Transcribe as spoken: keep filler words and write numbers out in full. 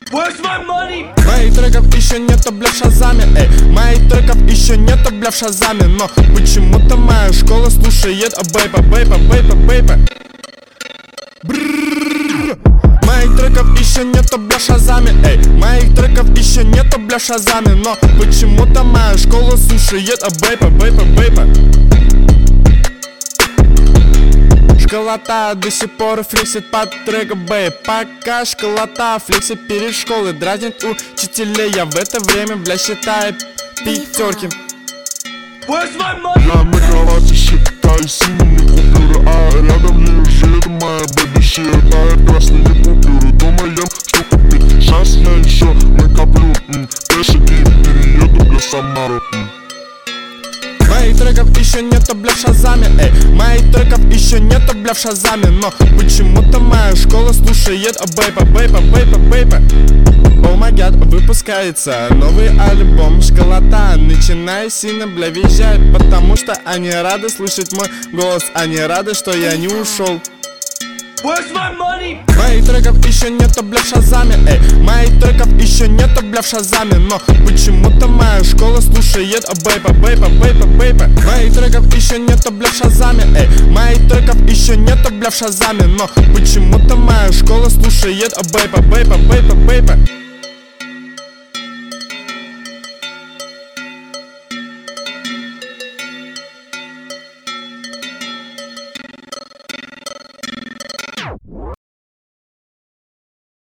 Where's my money? Моих треков еще нету, бля, в Шазаме, эй. Моих треков еще нету, бля, в Шазаме. Но почему-то моя школа слушает бейпа, бейпа, бейпа, бейпа. Моих треков еще нету, бля, в Шазаме, эй. Моих треков еще нету, бля, в Шазаме. Но почему-то моя школа слушает бейпа, бейпа, бейпа. Школота до сих пор флексит под трек бэй. Пока школота флексит перед школой, дразнит учителей. Я в это время, бля, считаю пятерки. Where's my money? Я на кровати считаю синие купюры, а рядом лежит моя бэби, считает красные купюры. Думаем, что купить, сейчас я еще накоплю пешики, перееду, бля, Самару. Моих треков еще нету, бля, в Шазаме, эй. Моих треков еще нету, бля, в Шазаме. Но почему-то моя школа слушает бейпа, бейпа, бейпа, бейпа. О май гад, выпускается новый альбом школота. Начинаю сильно, бля, визжать, потому что они рады слышать мой голос. Они рады, что я не ушел. Where's my money? Моих треков еще нету, бля, в Шазаме, эй. Моих треков еще нету, бля, в Шазаме. Но почему-то моя школа слушает бейпа, бейпа, бейпа, бейпа. Моих треков еще нету, бля, в Шазаме, эй. Моих треков еще нету, бля, в Шазаме. Но почему-то моя школа слушает бейпа, бейпа, бейпа, бейпа.